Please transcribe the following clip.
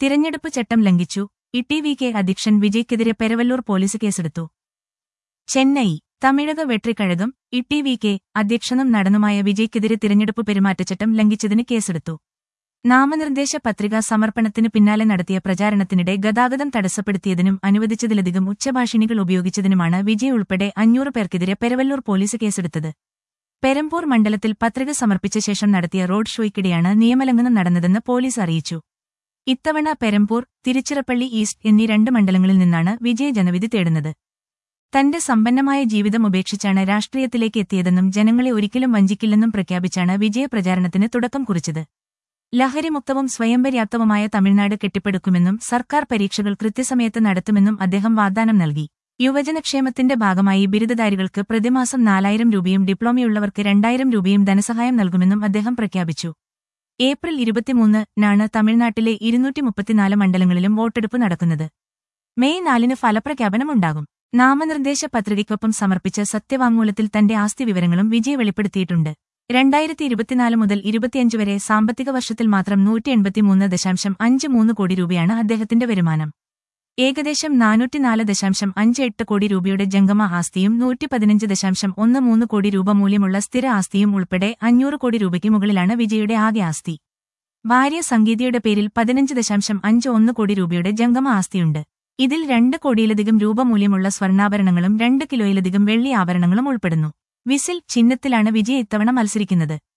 തിരഞ്ഞെടുപ്പ് ചട്ടം ലംഘിച്ചു. ഇ.ടി.വി.കെ അധ്യക്ഷൻ വിജയ്ക്കെതിരെ പെരവല്ലൂർ പോലീസ് കേസെടുത്തു. ചെന്നൈ. തമിഴക വെട്രിക്കഴകം ഇ.ടി.വി.കെ അധ്യക്ഷനും നടനുമായ വിജയ്ക്കെതിരെ തിരഞ്ഞെടുപ്പ് പെരുമാറ്റച്ചട്ടം ലംഘിച്ചതിന് കേസെടുത്തു. നാമനിർദ്ദേശ പത്രികാ സമർപ്പണത്തിന് പിന്നാലെ നടത്തിയ പ്രചാരണത്തിനിടെ ഗതാഗതം തടസ്സപ്പെടുത്തിയതിനും അനുവദിച്ചതിലധികം ഉച്ചഭാഷിണികൾ ഉപയോഗിച്ചതിനുമാണ് വിജയ് ഉൾപ്പെടെ 500 പേർക്കെതിരെ പെരവല്ലൂർ പോലീസ് കേസെടുത്തത്. പെരമ്പൂർ മണ്ഡലത്തിൽ പത്രിക സമർപ്പിച്ച ശേഷം നടത്തിയ റോഡ് ഷോയ്ക്കിടെയാണ് നിയമലംഘനം നടന്നതെന്ന് പോലീസ് അറിയിച്ചു. ഇത്തവണ പെരമ്പൂർ, തിരുച്ചിറപ്പള്ളി ഈസ്റ്റ് എന്നീ 2 മണ്ഡലങ്ങളിൽ നിന്നാണ് വിജയ് ജനവിധി തേടുന്നത്. തന്റെ സമ്പന്നമായ ജീവിതം ഉപേക്ഷിച്ചാണ് രാഷ്ട്രീയത്തിലേക്ക് എത്തിയതെന്നും ജനങ്ങളെ ഒരിക്കലും വഞ്ചിക്കില്ലെന്നും പ്രഖ്യാപിച്ചാണ് വിജയ പ്രചാരണത്തിന് തുടക്കം കുറിച്ചത്. ലഹരിമുക്തവും സ്വയംപര്യാപ്തവുമായ തമിഴ്നാട് കെട്ടിപ്പടുക്കുമെന്നും സർക്കാർ പരീക്ഷകൾ കൃത്യസമയത്ത് നടത്തുമെന്നും അദ്ദേഹം വാഗ്ദാനം നൽകി. യുവജനക്ഷേമത്തിന്റെ ഭാഗമായി ബിരുദധാരികൾക്ക് പ്രതിമാസം 4000 രൂപയും ഡിപ്ലോമയുള്ളവർക്ക് 2000 രൂപയും ധനസഹായം നൽകുമെന്നും അദ്ദേഹം പ്രഖ്യാപിച്ചു. ഏപ്രിൽ 23-നാണ് തമിഴ്നാട്ടിലെ 234 മണ്ഡലങ്ങളിലും വോട്ടെടുപ്പ് നടക്കുന്നത്. മെയ് 4-ന് ഫലപ്രഖ്യാപനമുണ്ടാകും. നാമനിർദ്ദേശ പത്രികയ്ക്കൊപ്പം സമർപ്പിച്ച സത്യവാങ്മൂലത്തിൽ തന്റെ ആസ്തി വിവരങ്ങളും വിജയ് വെളിപ്പെടുത്തിയിട്ടുണ്ട്. 2024 മുതൽ 25 വരെ സാമ്പത്തിക വർഷത്തിൽ മാത്രം 183.53 കോടി രൂപയാണ് അദ്ദേഹത്തിന്റെ വരുമാനം. ഏകദേശം 404.58 കോടി രൂപയുടെ ജംഗമ ആസ്തിയും 115.13 കോടി രൂപ മൂല്യമുള്ള സ്ഥിര ആസ്തിയും ഉൾപ്പെടെ 500 കോടി രൂപയ്ക്ക് മുകളിലാണ് വിജയുടെ ആകെ ആസ്തി. ഭാര്യ സംഗീതയുടെ പേരിൽ 15.51 കോടി രൂപയുടെ ജംഗമ ആസ്തിയുണ്ട്. ഇതിൽ 2 കോടിയിലധികം രൂപ മൂല്യമുള്ള സ്വർണ്ണാഭരണങ്ങളും 2 കിലോയിലധികം വെള്ളി ആഭരണങ്ങളും ഉൾപ്പെടുന്നു. വിസിൽ ചിഹ്നത്തിലാണ് വിജയ് ഇത്തവണ മത്സരിക്കുന്നത്.